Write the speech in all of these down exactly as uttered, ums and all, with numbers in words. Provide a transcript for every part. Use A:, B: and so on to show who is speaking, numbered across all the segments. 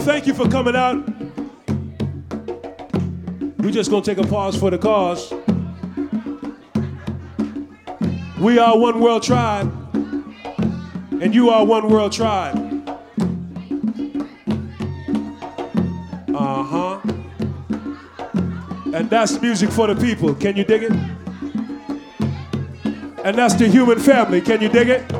A: thank you for coming out. We just gonna take a pause for the cause. We are one world tribe, and you are one world tribe. Uh-huh. And that's music for the people. Can you dig it? And that's the human family. Can you dig it?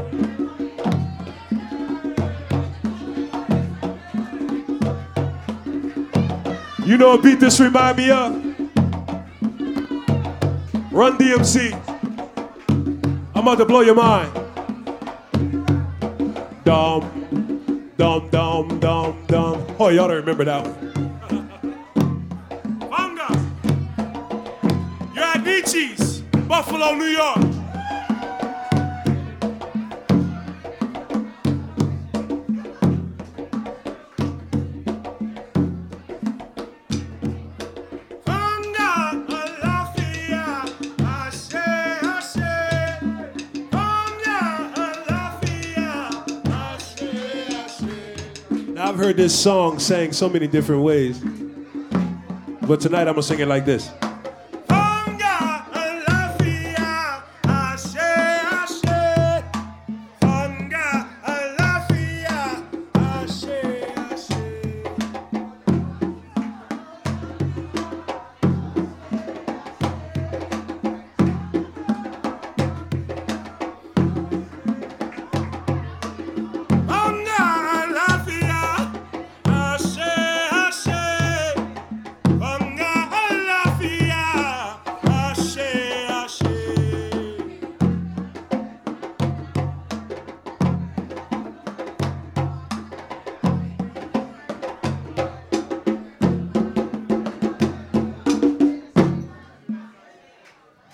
A: You know what beat this remind me of? Run D M C. I'm about to blow your mind. Dum, dum, dum, dum, dum. Oh, y'all don't remember that one.
B: Bunga. You're at Nietzsche's, Buffalo, New York.
A: I've heard this song sang so many different ways, but tonight I'm gonna sing it like this.